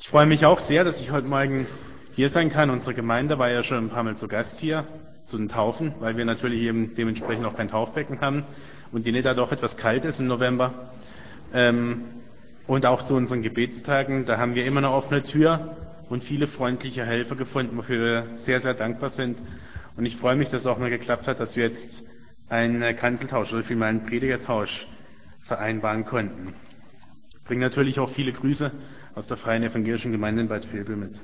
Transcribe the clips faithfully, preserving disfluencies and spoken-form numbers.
freue mich auch sehr, dass ich heute Morgen hier sein kann. Unsere Gemeinde war ja schon ein paar Mal zu Gast hier zu den Taufen, weil wir natürlich eben dementsprechend auch kein Taufbecken haben und die Nidda doch etwas kalt ist im November. Ähm, und auch zu unseren Gebetstagen, da haben wir immer eine offene Tür und viele freundliche Helfer gefunden, wofür wir sehr, sehr dankbar sind. Und ich freue mich, dass es auch mal geklappt hat, dass wir jetzt einen Kanzeltausch oder vielmehr einen Predigertausch vereinbaren konnten. Ich bringe natürlich auch viele Grüße aus der Freien Evangelischen Gemeinde in Bad Vilbel mit.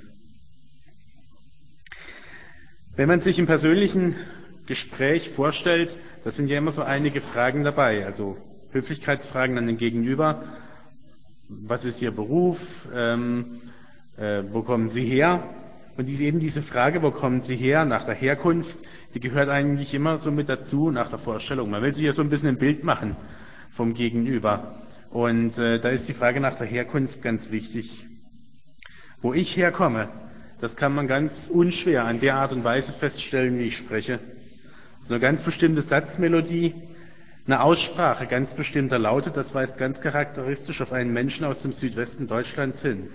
Wenn man sich im persönlichen Gespräch vorstellt, da sind ja immer so einige Fragen dabei, also Höflichkeitsfragen an den Gegenüber. Was ist Ihr Beruf? Ähm, äh, wo kommen Sie her? Und diese, eben diese Frage, wo kommen Sie her, nach der Herkunft, die gehört eigentlich immer so mit dazu nach der Vorstellung. Man will sich ja so ein bisschen ein Bild machen vom Gegenüber. Und äh, da ist die Frage nach der Herkunft ganz wichtig. Wo ich herkomme, das kann man ganz unschwer an der Art und Weise feststellen, wie ich spreche. Das ist eine ganz bestimmte Satzmelodie, eine Aussprache ganz bestimmter Laute, das weist ganz charakteristisch auf einen Menschen aus dem Südwesten Deutschlands hin.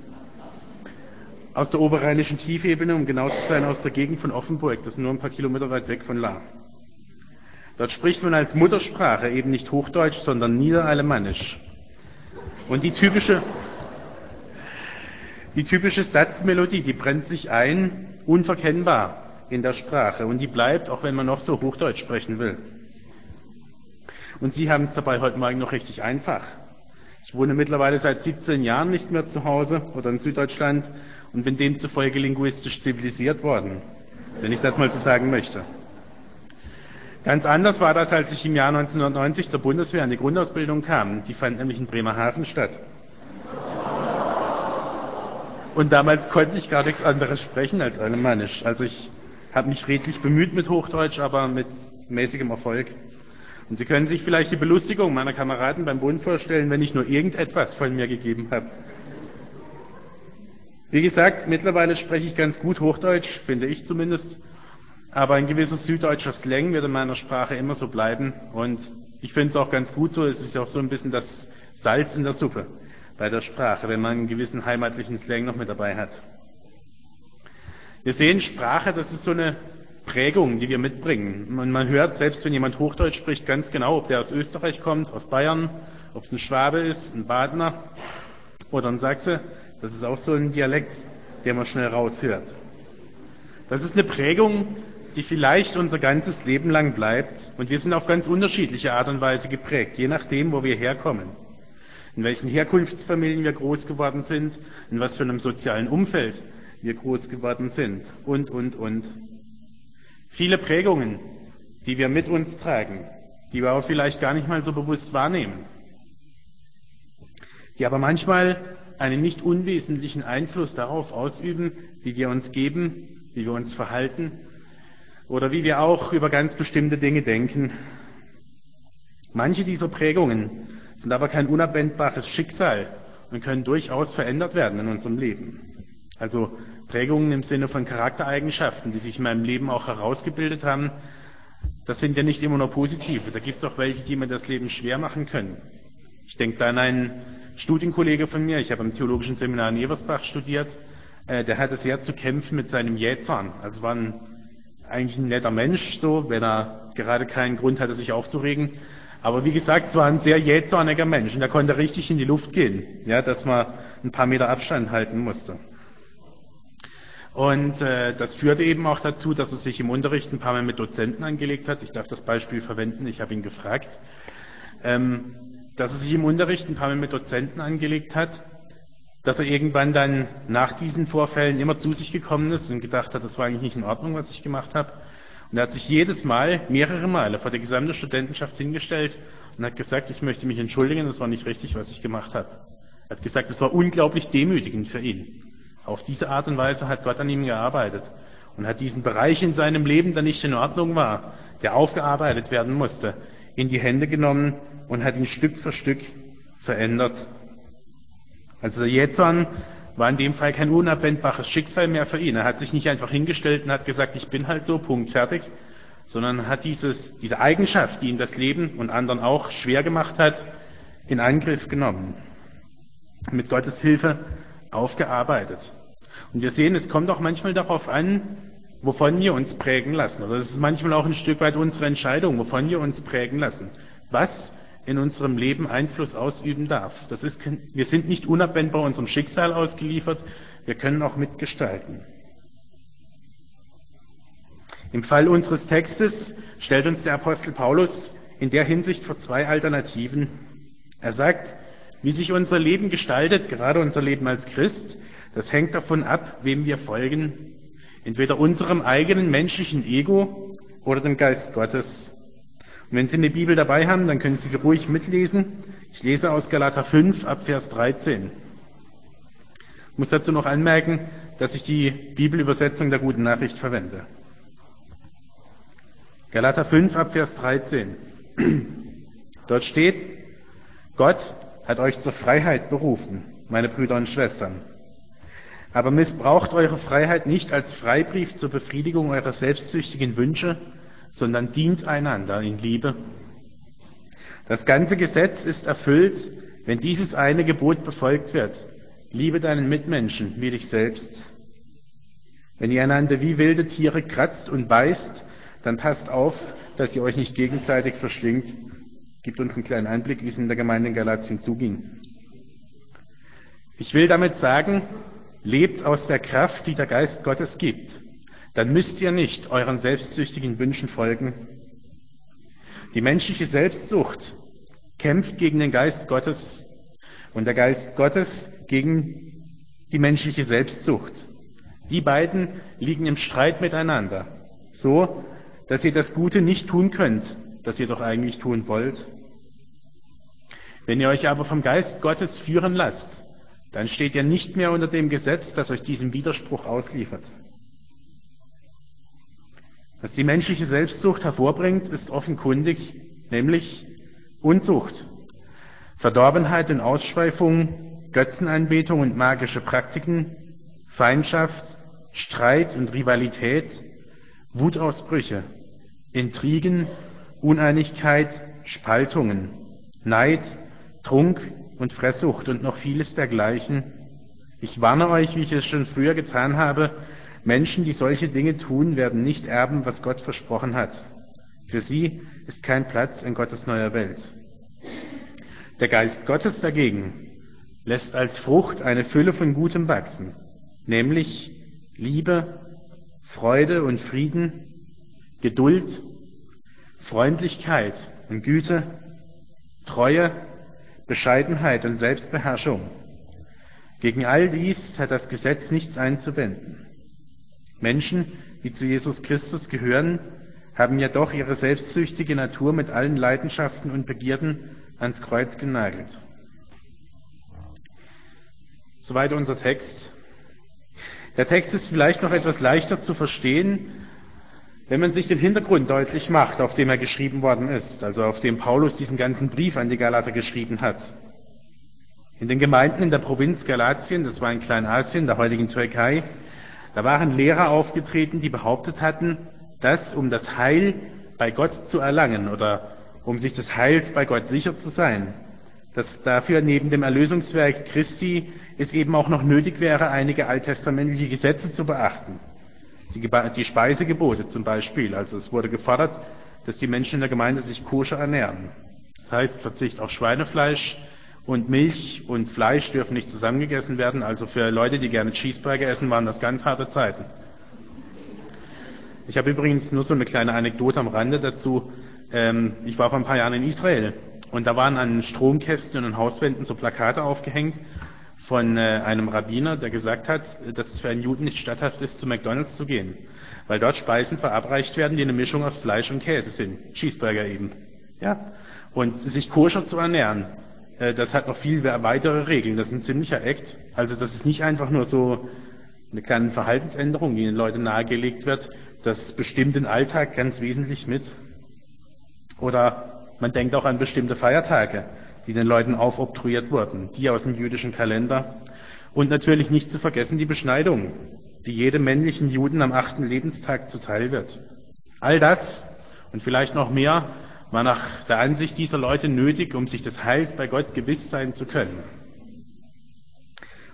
Aus der oberrheinischen Tiefebene, um genau zu sein, aus der Gegend von Offenburg, das ist nur ein paar Kilometer weit weg von Lahr. Dort spricht man als Muttersprache eben nicht Hochdeutsch, sondern Niederalemannisch. Und die typische, die typische Satzmelodie, die brennt sich ein, unverkennbar in der Sprache. Und die bleibt, auch wenn man noch so Hochdeutsch sprechen will. Und Sie haben es dabei heute Morgen noch richtig einfach. Ich wohne mittlerweile seit siebzehn Jahren nicht mehr zu Hause oder in Süddeutschland und bin demzufolge linguistisch zivilisiert worden, wenn ich das mal so sagen möchte. Ganz anders war das, als ich im Jahr neunzehnhundertneunzig zur Bundeswehr in die Grundausbildung kam. Die fand nämlich in Bremerhaven statt. Und damals konnte ich gar nichts anderes sprechen als Alemannisch. Also ich habe mich redlich bemüht mit Hochdeutsch, aber mit mäßigem Erfolg. Und Sie können sich vielleicht die Belustigung meiner Kameraden beim Bund vorstellen, wenn ich nur irgendetwas von mir gegeben habe. Wie gesagt, mittlerweile spreche ich ganz gut Hochdeutsch, finde ich zumindest. Aber ein gewisser süddeutscher Slang wird in meiner Sprache immer so bleiben. Und ich finde es auch ganz gut so. Es ist ja auch so ein bisschen das Salz in der Suppe bei der Sprache, wenn man einen gewissen heimatlichen Slang noch mit dabei hat. Wir sehen, Sprache, das ist so eine Prägung, die wir mitbringen. Und man hört, selbst wenn jemand Hochdeutsch spricht, ganz genau, ob der aus Österreich kommt, aus Bayern, ob es ein Schwabe ist, ein Badener oder ein Sachse. Das ist auch so ein Dialekt, den man schnell raushört. Das ist eine Prägung, die vielleicht unser ganzes Leben lang bleibt. Und wir sind auf ganz unterschiedliche Art und Weise geprägt, je nachdem, wo wir herkommen. In welchen Herkunftsfamilien wir groß geworden sind, in was für einem sozialen Umfeld wir groß geworden sind und, und, und. Viele Prägungen, die wir mit uns tragen, die wir aber vielleicht gar nicht mal so bewusst wahrnehmen, die aber manchmal einen nicht unwesentlichen Einfluss darauf ausüben, wie wir uns geben, wie wir uns verhalten oder wie wir auch über ganz bestimmte Dinge denken. Manche dieser Prägungen sind aber kein unabwendbares Schicksal und können durchaus verändert werden in unserem Leben. Also Prägungen im Sinne von Charaktereigenschaften, die sich in meinem Leben auch herausgebildet haben, das sind ja nicht immer nur positive. Da gibt es auch welche, die mir das Leben schwer machen können. Ich denke da an einen Studienkollege von mir, ich habe am Theologischen Seminar in Eversbach studiert, äh, der hatte sehr zu kämpfen mit seinem Jähzorn. Also war ein, eigentlich ein netter Mensch, so, wenn er gerade keinen Grund hatte, sich aufzuregen. Aber wie gesagt, es war ein sehr jähzorniger Mensch und der konnte richtig in die Luft gehen, ja, dass man ein paar Meter Abstand halten musste. Und äh, das führte eben auch dazu, dass er sich im Unterricht ein paar Mal mit Dozenten angelegt hat. Ich darf das Beispiel verwenden, ich habe ihn gefragt. Ähm, dass er sich im Unterricht ein paar Mal mit Dozenten angelegt hat, dass er irgendwann dann nach diesen Vorfällen immer zu sich gekommen ist und gedacht hat, das war eigentlich nicht in Ordnung, was ich gemacht habe. Und er hat sich jedes Mal, mehrere Male vor der gesamten Studentenschaft hingestellt und hat gesagt, ich möchte mich entschuldigen, das war nicht richtig, was ich gemacht habe. Er hat gesagt, es war unglaublich demütigend für ihn. Auf diese Art und Weise hat Gott an ihm gearbeitet und hat diesen Bereich in seinem Leben, der nicht in Ordnung war, der aufgearbeitet werden musste, in die Hände genommen und hat ihn Stück für Stück verändert. Also der Jähzorn war in dem Fall kein unabwendbares Schicksal mehr für ihn. Er hat sich nicht einfach hingestellt und hat gesagt, ich bin halt so, Punkt, fertig, sondern hat dieses, diese Eigenschaft, die ihm das Leben und anderen auch schwer gemacht hat, in Angriff genommen. Mit Gottes Hilfe aufgearbeitet. Und wir sehen, es kommt auch manchmal darauf an, wovon wir uns prägen lassen. Oder es ist manchmal auch ein Stück weit unsere Entscheidung, wovon wir uns prägen lassen. Was in unserem Leben Einfluss ausüben darf. Das ist, wir sind nicht unabwendbar unserem Schicksal ausgeliefert, wir können auch mitgestalten. Im Fall unseres Textes stellt uns der Apostel Paulus in der Hinsicht vor zwei Alternativen. Er sagt, wie sich unser Leben gestaltet, gerade unser Leben als Christ, das hängt davon ab, wem wir folgen. Entweder unserem eigenen menschlichen Ego oder dem Geist Gottes. Und wenn Sie eine Bibel dabei haben, dann können Sie ruhig mitlesen. Ich lese aus Galater fünf ab Vers dreizehn. Ich muss dazu noch anmerken, dass ich die Bibelübersetzung der Guten Nachricht verwende. Galater fünf ab Vers dreizehn. Dort steht, Gott hat euch zur Freiheit berufen, meine Brüder und Schwestern. Aber missbraucht eure Freiheit nicht als Freibrief zur Befriedigung eurer selbstsüchtigen Wünsche, sondern dient einander in Liebe. Das ganze Gesetz ist erfüllt, wenn dieses eine Gebot befolgt wird. Liebe deinen Mitmenschen wie dich selbst. Wenn ihr einander wie wilde Tiere kratzt und beißt, dann passt auf, dass ihr euch nicht gegenseitig verschlingt. Gibt uns einen kleinen Einblick, wie es in der Gemeinde in Galatien zuging. Ich will damit sagen, lebt aus der Kraft, die der Geist Gottes gibt. Dann müsst ihr nicht euren selbstsüchtigen Wünschen folgen. Die menschliche Selbstsucht kämpft gegen den Geist Gottes und der Geist Gottes gegen die menschliche Selbstsucht. Die beiden liegen im Streit miteinander, so dass ihr das Gute nicht tun könnt, das ihr doch eigentlich tun wollt. Wenn ihr euch aber vom Geist Gottes führen lasst, dann steht ihr nicht mehr unter dem Gesetz, das euch diesem Widerspruch ausliefert. Was die menschliche Selbstsucht hervorbringt, ist offenkundig, nämlich Unzucht, Verdorbenheit und Ausschweifung, Götzenanbetung und magische Praktiken, Feindschaft, Streit und Rivalität, Wutausbrüche, Intrigen, Uneinigkeit, Spaltungen, Neid, Trunk und Fresssucht und noch vieles dergleichen. Ich warne euch, wie ich es schon früher getan habe, Menschen, die solche Dinge tun, werden nicht erben, was Gott versprochen hat. Für sie ist kein Platz in Gottes neuer Welt. Der Geist Gottes dagegen lässt als Frucht eine Fülle von Gutem wachsen, nämlich Liebe, Freude und Frieden, Geduld, Freundlichkeit und Güte, Treue, Bescheidenheit und Selbstbeherrschung. Gegen all dies hat das Gesetz nichts einzuwenden. Menschen, die zu Jesus Christus gehören, haben ja doch ihre selbstsüchtige Natur mit allen Leidenschaften und Begierden ans Kreuz genagelt. Soweit unser Text. Der Text ist vielleicht noch etwas leichter zu verstehen, wenn man sich den Hintergrund deutlich macht, auf dem er geschrieben worden ist, also auf dem Paulus diesen ganzen Brief an die Galater geschrieben hat. In den Gemeinden in der Provinz Galatien, das war in Kleinasien, der heutigen Türkei, da waren Lehrer aufgetreten, die behauptet hatten, dass, um das Heil bei Gott zu erlangen oder um sich des Heils bei Gott sicher zu sein, dass dafür neben dem Erlösungswerk Christi es eben auch noch nötig wäre, einige alttestamentliche Gesetze zu beachten. Die, die Speisegebote zum Beispiel. Also es wurde gefordert, dass die Menschen in der Gemeinde sich koscher ernähren. Das heißt, Verzicht auf Schweinefleisch und Milch und Fleisch dürfen nicht zusammengegessen werden. Also für Leute, die gerne Cheeseburger essen, waren das ganz harte Zeiten. Ich habe übrigens nur so eine kleine Anekdote am Rande dazu. Ich war vor ein paar Jahren in Israel und da waren an Stromkästen und an Hauswänden so Plakate aufgehängt von einem Rabbiner, der gesagt hat, dass es für einen Juden nicht statthaft ist, zu McDonald's zu gehen, weil dort Speisen verabreicht werden, die eine Mischung aus Fleisch und Käse sind. Cheeseburger eben. Ja. Und sich koscher zu ernähren, das hat noch viel weitere Regeln. Das ist ein ziemlicher Act. Also das ist nicht einfach nur so eine kleine Verhaltensänderung, die den Leuten nahegelegt wird. Das bestimmt den Alltag ganz wesentlich mit. Oder man denkt auch an bestimmte Feiertage, die den Leuten aufoktroyiert wurden, die aus dem jüdischen Kalender. Und natürlich nicht zu vergessen die Beschneidung, die jedem männlichen Juden am achten Lebenstag zuteil wird. All das und vielleicht noch mehr war nach der Ansicht dieser Leute nötig, um sich des Heils bei Gott gewiss sein zu können.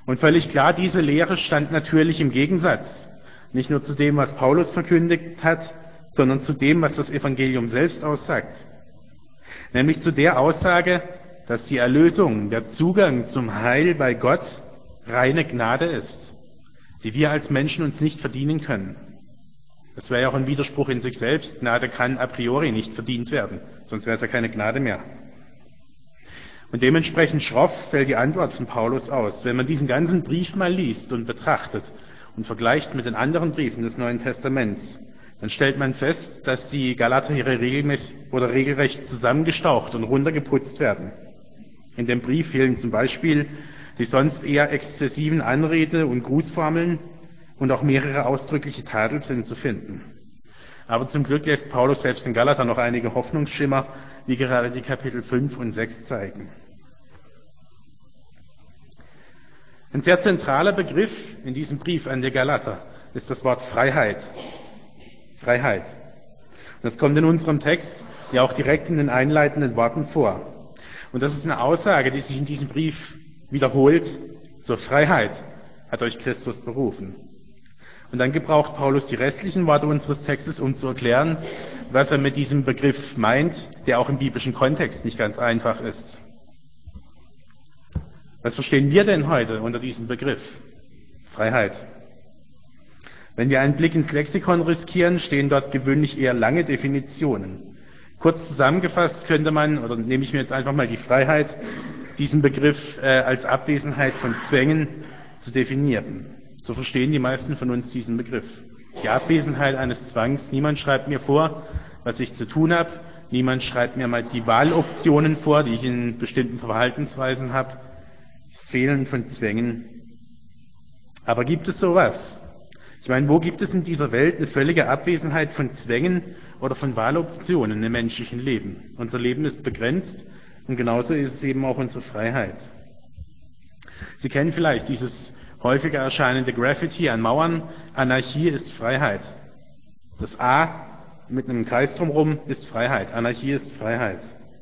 Und völlig klar, diese Lehre stand natürlich im Gegensatz, nicht nur zu dem, was Paulus verkündigt hat, sondern zu dem, was das Evangelium selbst aussagt. Nämlich zu der Aussage, dass die Erlösung, der Zugang zum Heil bei Gott reine Gnade ist, die wir als Menschen uns nicht verdienen können. Das wäre ja auch ein Widerspruch in sich selbst. Gnade kann a priori nicht verdient werden, sonst wäre es ja keine Gnade mehr. Und dementsprechend schroff fällt die Antwort von Paulus aus. Wenn man diesen ganzen Brief mal liest und betrachtet und vergleicht mit den anderen Briefen des Neuen Testaments, dann stellt man fest, dass die Galater hier regelmäßig oder regelrecht zusammengestaucht und runtergeputzt werden. In dem Brief fehlen zum Beispiel die sonst eher exzessiven Anrede- und Grußformeln und auch mehrere ausdrückliche Tadelsinn zu finden. Aber zum Glück lässt Paulus selbst in Galater noch einige Hoffnungsschimmer, wie gerade die Kapitel fünf und sechs zeigen. Ein sehr zentraler Begriff in diesem Brief an die Galater ist das Wort Freiheit. Freiheit. Das kommt in unserem Text ja auch direkt in den einleitenden Worten vor. Und das ist eine Aussage, die sich in diesem Brief wiederholt. Zur Freiheit hat euch Christus berufen. Und dann gebraucht Paulus die restlichen Worte unseres Textes, um zu erklären, was er mit diesem Begriff meint, der auch im biblischen Kontext nicht ganz einfach ist. Was verstehen wir denn heute unter diesem Begriff? Freiheit. Wenn wir einen Blick ins Lexikon riskieren, stehen dort gewöhnlich eher lange Definitionen. Kurz zusammengefasst könnte man, oder nehme ich mir jetzt einfach mal die Freiheit, diesen Begriff äh, als Abwesenheit von Zwängen zu definieren. So verstehen die meisten von uns diesen Begriff. Die Abwesenheit eines Zwangs. Niemand schreibt mir vor, was ich zu tun habe. Niemand schreibt mir mal die Wahloptionen vor, die ich in bestimmten Verhaltensweisen habe. Das Fehlen von Zwängen. Aber gibt es sowas? Ich meine, wo gibt es in dieser Welt eine völlige Abwesenheit von Zwängen oder von Wahloptionen im menschlichen Leben? Unser Leben ist begrenzt und genauso ist es eben auch unsere Freiheit. Sie kennen vielleicht dieses häufiger erscheinende Graffiti an Mauern. Anarchie ist Freiheit. Das A mit einem Kreis drumherum ist Freiheit. Anarchie ist Freiheit.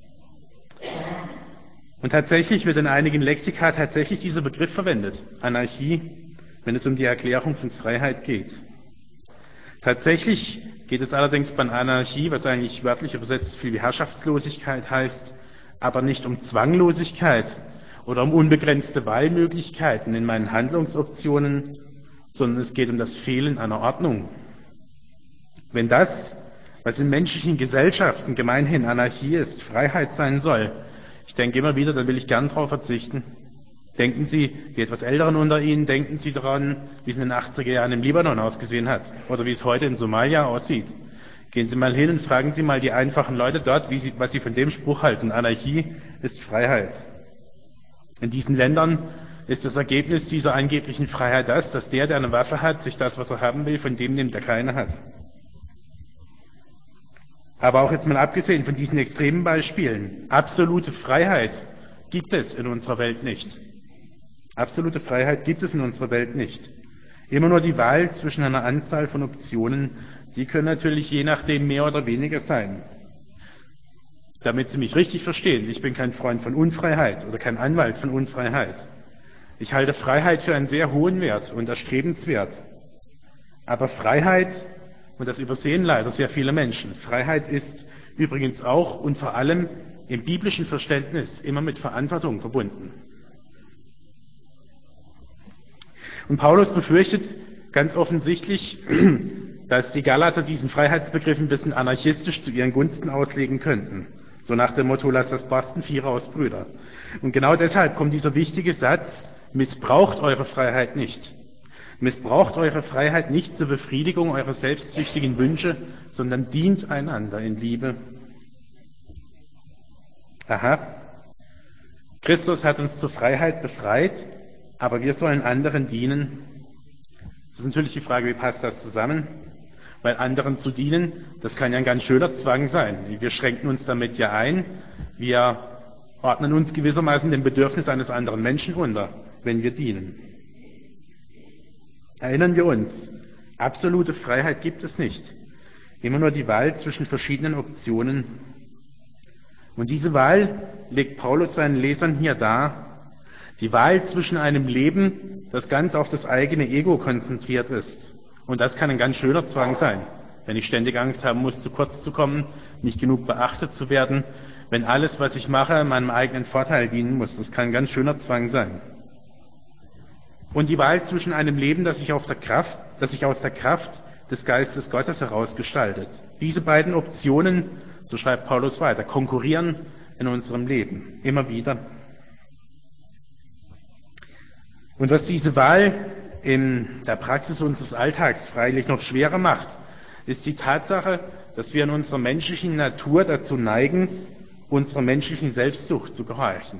Und tatsächlich wird in einigen Lexika tatsächlich dieser Begriff verwendet. Anarchie, wenn es um die Erklärung von Freiheit geht. Tatsächlich geht es allerdings bei Anarchie, was eigentlich wörtlich übersetzt viel wie Herrschaftslosigkeit heißt, aber nicht um Zwanglosigkeit oder um unbegrenzte Wahlmöglichkeiten in meinen Handlungsoptionen, sondern es geht um das Fehlen einer Ordnung. Wenn das, was in menschlichen Gesellschaften gemeinhin Anarchie ist, Freiheit sein soll, ich denke immer wieder, da will ich gern drauf verzichten. Denken Sie, die etwas Älteren unter Ihnen, denken Sie daran, wie es in den achtziger Jahren im Libanon ausgesehen hat oder wie es heute in Somalia aussieht. Gehen Sie mal hin und fragen Sie mal die einfachen Leute dort, wie sie, was sie von dem Spruch halten. Anarchie ist Freiheit. In diesen Ländern ist das Ergebnis dieser angeblichen Freiheit das, dass der, der eine Waffe hat, sich das, was er haben will, von dem nimmt, der keine hat. Aber auch jetzt mal abgesehen von diesen extremen Beispielen, absolute Freiheit gibt es in unserer Welt nicht. Absolute Freiheit gibt es in unserer Welt nicht. Immer nur die Wahl zwischen einer Anzahl von Optionen, die können natürlich je nachdem mehr oder weniger sein. Damit Sie mich richtig verstehen, ich bin kein Freund von Unfreiheit oder kein Anwalt von Unfreiheit. Ich halte Freiheit für einen sehr hohen Wert und erstrebenswert. Aber Freiheit, und das übersehen leider sehr viele Menschen, Freiheit ist übrigens auch und vor allem im biblischen Verständnis immer mit Verantwortung verbunden. Und Paulus befürchtet ganz offensichtlich, dass die Galater diesen Freiheitsbegriff ein bisschen anarchistisch zu ihren Gunsten auslegen könnten. So nach dem Motto, lasst das Barsten Vierer aus Brüder. Und genau deshalb kommt dieser wichtige Satz, missbraucht eure Freiheit nicht. Missbraucht eure Freiheit nicht zur Befriedigung eurer selbstsüchtigen Wünsche, sondern dient einander in Liebe. Aha. Christus hat uns zur Freiheit befreit, aber wir sollen anderen dienen. Das ist natürlich die Frage, wie passt das zusammen? Weil anderen zu dienen, das kann ja ein ganz schöner Zwang sein. Wir schränken uns damit ja ein. Wir ordnen uns gewissermaßen dem Bedürfnis eines anderen Menschen unter, wenn wir dienen. Erinnern wir uns, absolute Freiheit gibt es nicht. Immer nur die Wahl zwischen verschiedenen Optionen. Und diese Wahl legt Paulus seinen Lesern hier dar. Die Wahl zwischen einem Leben, das ganz auf das eigene Ego konzentriert ist. Und das kann ein ganz schöner Zwang sein, wenn ich ständig Angst haben muss, zu kurz zu kommen, nicht genug beachtet zu werden, wenn alles, was ich mache, meinem eigenen Vorteil dienen muss. Das kann ein ganz schöner Zwang sein. Und die Wahl zwischen einem Leben, das sich, auf der Kraft, das sich aus der Kraft des Geistes Gottes heraus gestaltet. Diese beiden Optionen, so schreibt Paulus weiter, konkurrieren in unserem Leben immer wieder. Und was diese Wahl in der Praxis unseres Alltags freilich noch schwerer macht, ist die Tatsache, dass wir in unserer menschlichen Natur dazu neigen, unserer menschlichen Selbstsucht zu gehorchen.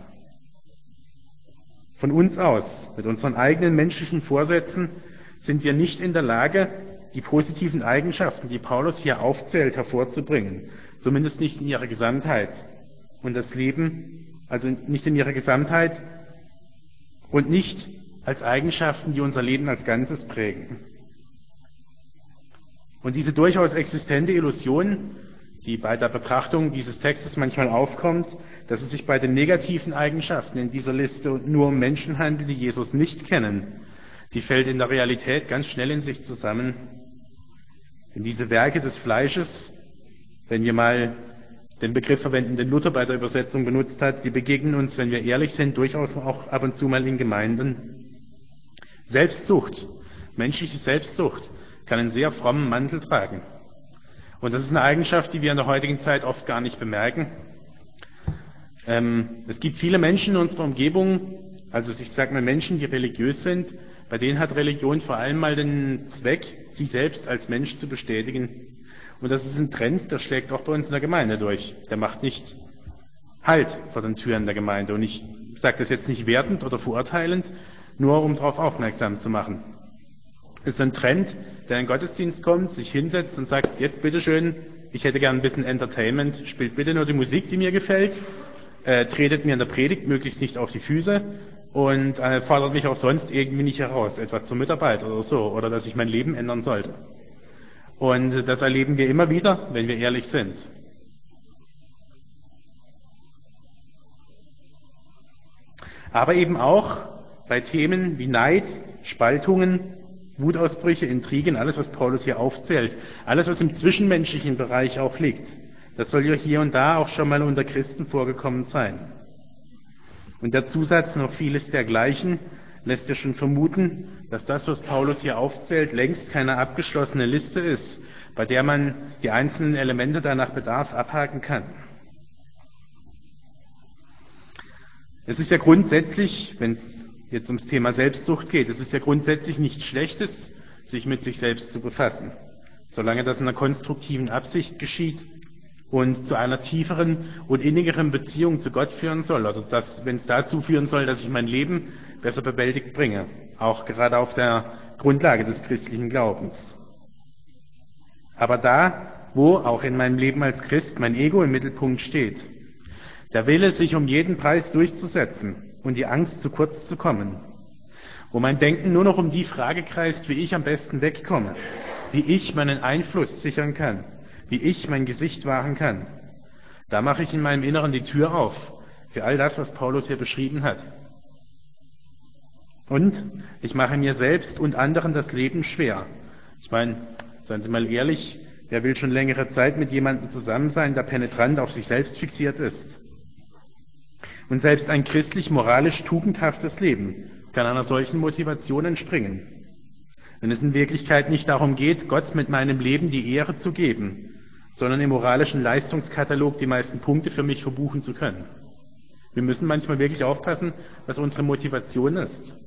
Von uns aus, mit unseren eigenen menschlichen Vorsätzen, sind wir nicht in der Lage, die positiven Eigenschaften, die Paulus hier aufzählt, hervorzubringen. Zumindest nicht in ihrer Gesamtheit. Und das Leben, also nicht in ihrer Gesamtheit und nicht als Eigenschaften, die unser Leben als Ganzes prägen. Und diese durchaus existente Illusion, die bei der Betrachtung dieses Textes manchmal aufkommt, dass es sich bei den negativen Eigenschaften in dieser Liste nur um Menschen handelt, die Jesus nicht kennen, die fällt in der Realität ganz schnell in sich zusammen. Denn diese Werke des Fleisches, wenn wir mal den Begriff verwenden, den Luther bei der Übersetzung benutzt hat, die begegnen uns, wenn wir ehrlich sind, durchaus auch ab und zu mal in Gemeinden. Selbstsucht, menschliche Selbstsucht, kann einen sehr frommen Mantel tragen. Und das ist eine Eigenschaft, die wir in der heutigen Zeit oft gar nicht bemerken. Ähm, es gibt viele Menschen in unserer Umgebung, also ich sage mal Menschen, die religiös sind, bei denen hat Religion vor allem mal den Zweck, sie selbst als Mensch zu bestätigen. Und das ist ein Trend, der schlägt auch bei uns in der Gemeinde durch. Der macht nicht Halt vor den Türen der Gemeinde. Und ich sage das jetzt nicht wertend oder verurteilend, nur um darauf aufmerksam zu machen. Es ist ein Trend, der in den Gottesdienst kommt, sich hinsetzt und sagt, jetzt bitteschön, ich hätte gern ein bisschen Entertainment, spielt bitte nur die Musik, die mir gefällt, äh, tretet mir in der Predigt möglichst nicht auf die Füße und äh, fordert mich auch sonst irgendwie nicht heraus, etwa zur Mitarbeit oder so, oder dass ich mein Leben ändern sollte. Und äh, das erleben wir immer wieder, wenn wir ehrlich sind. Aber eben auch bei Themen wie Neid, Spaltungen, Wutausbrüche, Intrigen, alles, was Paulus hier aufzählt, alles, was im zwischenmenschlichen Bereich auch liegt, das soll ja hier und da auch schon mal unter Christen vorgekommen sein. Und der Zusatz noch vieles dergleichen lässt ja schon vermuten, dass das, was Paulus hier aufzählt, längst keine abgeschlossene Liste ist, bei der man die einzelnen Elemente danach Bedarf abhaken kann. Es ist ja grundsätzlich, wenn es jetzt ums Thema Selbstsucht geht, es ist ja grundsätzlich nichts Schlechtes, sich mit sich selbst zu befassen, solange das in einer konstruktiven Absicht geschieht und zu einer tieferen und innigeren Beziehung zu Gott führen soll, oder dass, wenn es dazu führen soll, dass ich mein Leben besser bewältigt bringe, auch gerade auf der Grundlage des christlichen Glaubens. Aber da, wo auch in meinem Leben als Christ mein Ego im Mittelpunkt steht, der Wille, sich um jeden Preis durchzusetzen und die Angst, zu kurz zu kommen, wo mein Denken nur noch um die Frage kreist, wie ich am besten wegkomme, wie ich meinen Einfluss sichern kann, wie ich mein Gesicht wahren kann, da mache ich in meinem Inneren die Tür auf für all das, was Paulus hier beschrieben hat. Und ich mache mir selbst und anderen das Leben schwer. Ich meine, seien Sie mal ehrlich, wer will schon längere Zeit mit jemandem zusammen sein, der penetrant auf sich selbst fixiert ist? Und selbst ein christlich-moralisch tugendhaftes Leben kann einer solchen Motivation entspringen. Wenn es in Wirklichkeit nicht darum geht, Gott mit meinem Leben die Ehre zu geben, sondern im moralischen Leistungskatalog die meisten Punkte für mich verbuchen zu können. Wir müssen manchmal wirklich aufpassen, was unsere Motivation ist.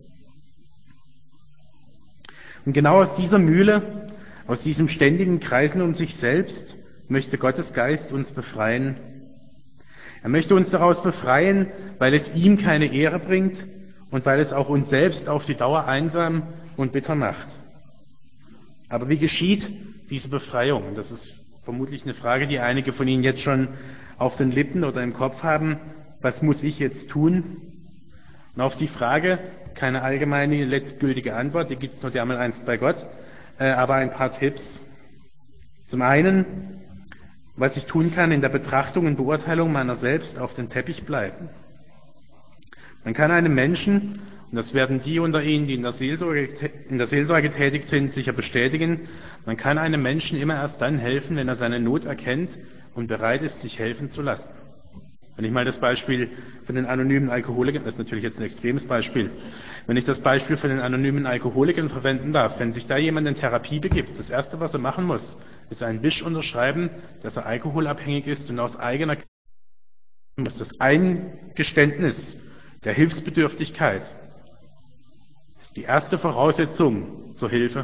Und genau aus dieser Mühle, aus diesem ständigen Kreisen um sich selbst, möchte Gottes Geist uns befreien. Er möchte uns daraus befreien, weil es ihm keine Ehre bringt und weil es auch uns selbst auf die Dauer einsam und bitter macht. Aber wie geschieht diese Befreiung? Das ist vermutlich eine Frage, die einige von Ihnen jetzt schon auf den Lippen oder im Kopf haben. Was muss ich jetzt tun? Und auf die Frage keine allgemeine, letztgültige Antwort, die gibt es nur einmal einst bei Gott, äh, aber ein paar Tipps. Zum einen, was ich tun kann, in der Betrachtung und Beurteilung meiner selbst auf den Teppich bleiben. Man kann einem Menschen, und das werden die unter Ihnen, die in der Seelsorge, in der Seelsorge tätig sind, sicher bestätigen, man kann einem Menschen immer erst dann helfen, wenn er seine Not erkennt und bereit ist, sich helfen zu lassen. Wenn ich mal das Beispiel von den anonymen Alkoholikern, das ist natürlich jetzt ein extremes Beispiel, wenn ich das Beispiel von den anonymen Alkoholikern verwenden darf, wenn sich da jemand in Therapie begibt, das Erste, was er machen muss, ist einen Wisch unterschreiben, dass er alkoholabhängig ist und aus eigener Kraft muss das Eingeständnis der Hilfsbedürftigkeit ist die erste Voraussetzung zur Hilfe.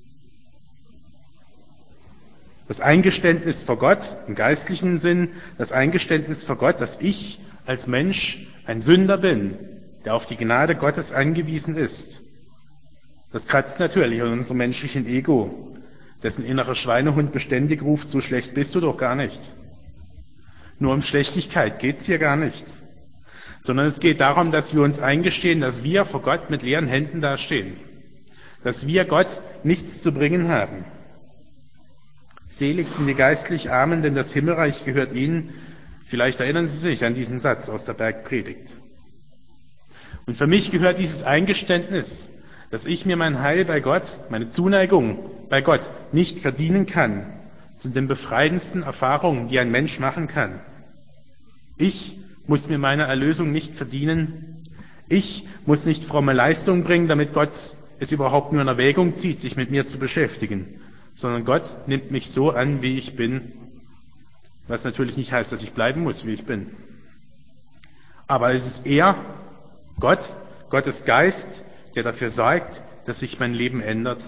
Das Eingeständnis vor Gott, im geistlichen Sinn, das Eingeständnis vor Gott, dass ich als Mensch ein Sünder bin, der auf die Gnade Gottes angewiesen ist. Das kratzt natürlich an unserem menschlichen Ego, dessen innerer Schweinehund beständig ruft, so schlecht bist du doch gar nicht. Nur um Schlechtigkeit geht's hier gar nicht, sondern es geht darum, dass wir uns eingestehen, dass wir vor Gott mit leeren Händen dastehen, dass wir Gott nichts zu bringen haben. Selig sind die geistlich Armen, denn das Himmelreich gehört ihnen. Vielleicht erinnern Sie sich an diesen Satz aus der Bergpredigt. Und für mich gehört dieses Eingeständnis, dass ich mir mein Heil bei Gott, meine Zuneigung bei Gott nicht verdienen kann, zu den befreiendsten Erfahrungen, die ein Mensch machen kann. Ich muss mir meine Erlösung nicht verdienen. Ich muss nicht fromme Leistung bringen, damit Gott es überhaupt nur in Erwägung zieht, sich mit mir zu beschäftigen, sondern Gott nimmt mich so an, wie ich bin, was natürlich nicht heißt, dass ich bleiben muss, wie ich bin. Aber es ist er, Gott, Gottes Geist, der dafür sorgt, dass sich mein Leben ändert.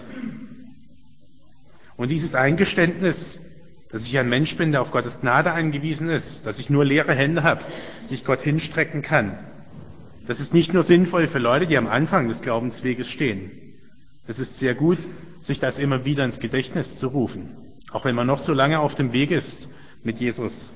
Und dieses Eingeständnis, dass ich ein Mensch bin, der auf Gottes Gnade angewiesen ist, dass ich nur leere Hände habe, die ich Gott hinstrecken kann, das ist nicht nur sinnvoll für Leute, die am Anfang des Glaubensweges stehen. Es ist sehr gut, sich das immer wieder ins Gedächtnis zu rufen, auch wenn man noch so lange auf dem Weg ist mit Jesus.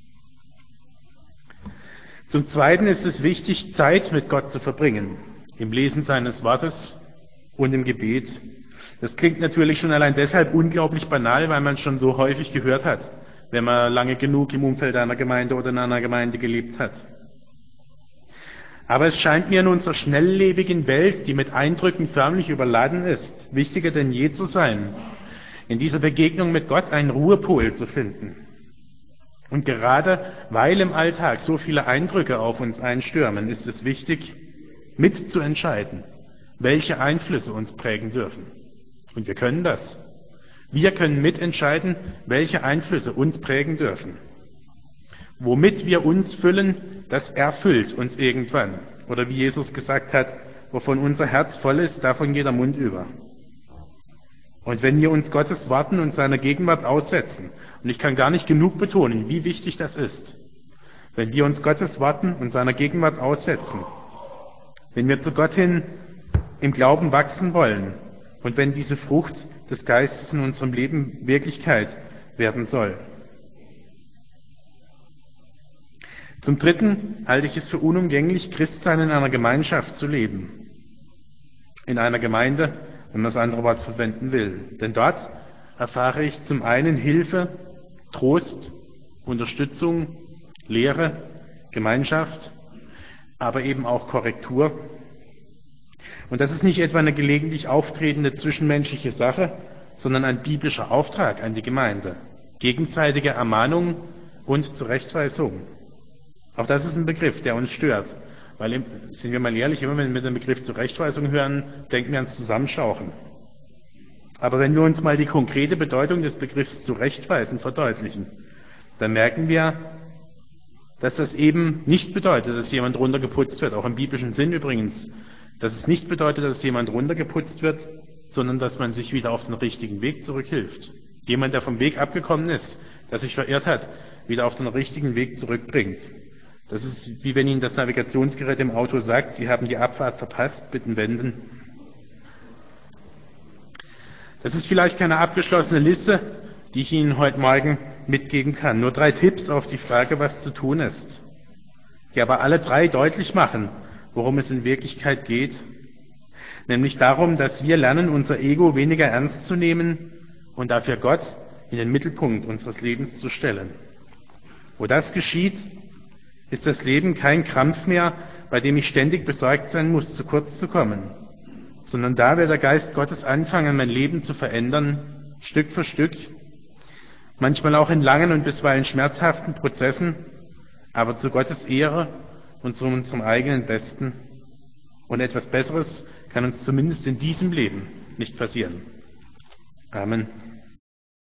Zum Zweiten ist es wichtig, Zeit mit Gott zu verbringen, im Lesen seines Wortes und im Gebet. Das klingt natürlich schon allein deshalb unglaublich banal, weil man es schon so häufig gehört hat, wenn man lange genug im Umfeld einer Gemeinde oder in einer Gemeinde gelebt hat. Aber es scheint mir in unserer schnelllebigen Welt, die mit Eindrücken förmlich überladen ist, wichtiger denn je zu sein, in dieser Begegnung mit Gott einen Ruhepol zu finden. Und gerade weil im Alltag so viele Eindrücke auf uns einstürmen, ist es wichtig, mitzuentscheiden, welche Einflüsse uns prägen dürfen. Und wir können das. Wir können mitentscheiden, welche Einflüsse uns prägen dürfen. Womit wir uns füllen, das erfüllt uns irgendwann. Oder wie Jesus gesagt hat, wovon unser Herz voll ist, davon geht der Mund über. Und wenn wir uns Gottes Worten und seiner Gegenwart aussetzen, und ich kann gar nicht genug betonen, wie wichtig das ist, wenn wir uns Gottes Worten und seiner Gegenwart aussetzen, wenn wir zu Gott hin im Glauben wachsen wollen und wenn diese Frucht des Geistes in unserem Leben Wirklichkeit werden soll. Zum Dritten halte ich es für unumgänglich, Christsein in einer Gemeinschaft zu leben. In einer Gemeinde, wenn man das andere Wort verwenden will. Denn dort erfahre ich zum einen Hilfe, Trost, Unterstützung, Lehre, Gemeinschaft, aber eben auch Korrektur. Und das ist nicht etwa eine gelegentlich auftretende zwischenmenschliche Sache, sondern ein biblischer Auftrag an die Gemeinde. Gegenseitige Ermahnung und Zurechtweisung. Auch das ist ein Begriff, der uns stört. Weil, sind wir mal ehrlich, immer wenn wir den Begriff Zurechtweisung hören, denken wir ans Zusammenschauchen. Aber wenn wir uns mal die konkrete Bedeutung des Begriffs Zurechtweisen verdeutlichen, dann merken wir, dass das eben nicht bedeutet, dass jemand runtergeputzt wird, auch im biblischen Sinn übrigens, dass es nicht bedeutet, dass jemand runtergeputzt wird, sondern dass man sich wieder auf den richtigen Weg zurückhilft. Jemand, der vom Weg abgekommen ist, der sich verirrt hat, wieder auf den richtigen Weg zurückbringt. Das ist wie wenn Ihnen das Navigationsgerät im Auto sagt, Sie haben die Abfahrt verpasst, bitten wenden. Das ist vielleicht keine abgeschlossene Liste, die ich Ihnen heute Morgen mitgeben kann. Nur drei Tipps auf die Frage, was zu tun ist, die aber alle drei deutlich machen, worum es in Wirklichkeit geht. Nämlich darum, dass wir lernen, unser Ego weniger ernst zu nehmen und dafür Gott in den Mittelpunkt unseres Lebens zu stellen. Wo das geschieht, ist das Leben kein Krampf mehr, bei dem ich ständig besorgt sein muss, zu kurz zu kommen, sondern da wird der Geist Gottes anfangen, mein Leben zu verändern, Stück für Stück, manchmal auch in langen und bisweilen schmerzhaften Prozessen, aber zu Gottes Ehre und zu unserem eigenen Besten. Und etwas Besseres kann uns zumindest in diesem Leben nicht passieren. Amen.